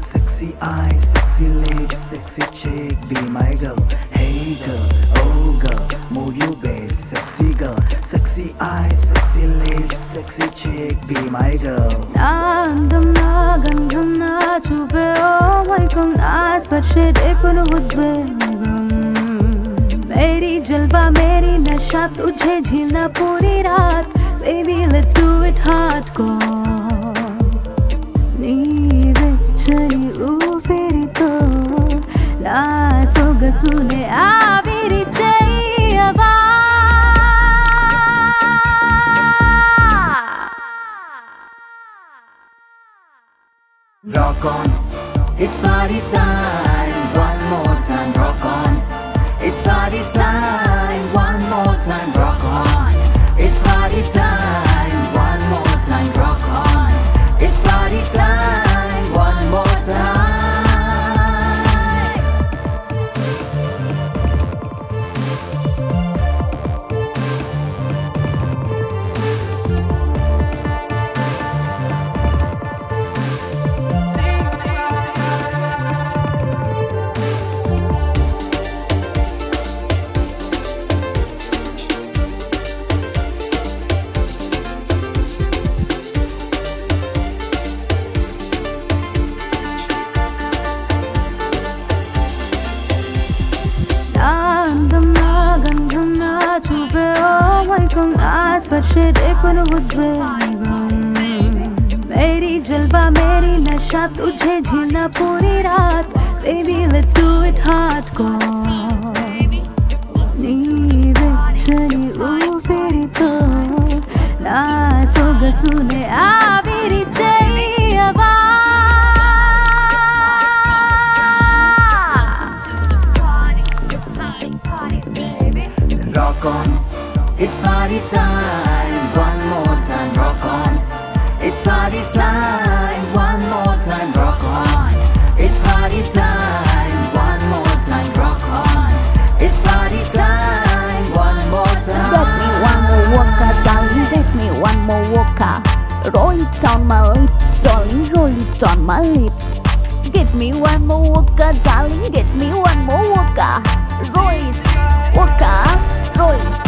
Sexy eyes, sexy lips, sexy chick, be my girl. Hey girl, oh girl, move your bass, sexy girl. Sexy eyes, sexy lips, sexy chick, be my girl. Andam na gandham na chupe, oh my come eyes, but shit ipun hudbegam. Meri jalwa, meri nasha, tujhe jheelna puri raat. Baby, let's do it hardcore. Nee vechani ufirito, na sogasune aviri cheyava. Rock on, it's party time. One more time, rock on. It's party time. One more time, rock on. It's party time. One more time, rock on. It's party time. One more time. Andam na gandham na chupe, oh my come eyes, but shit ipun hudbegam. Meri jalwa, meri nasha, tujhe jheelna puri raat. Baby, let's do it hardcore. Nee vechani ufirito, na sogasune aviri cheyava. Rock on, it's party time. One more time, rock on. It's party time. One more time, rock on. It's party time. One more time, rock on. It's party time. One more time. Get me one more vodka, darling, get me one more vodka. Roll it on my lips, darling, roll it on my lips. Get me one more vodka, darling, get me one more vodka. Roll it, vodka, roll it.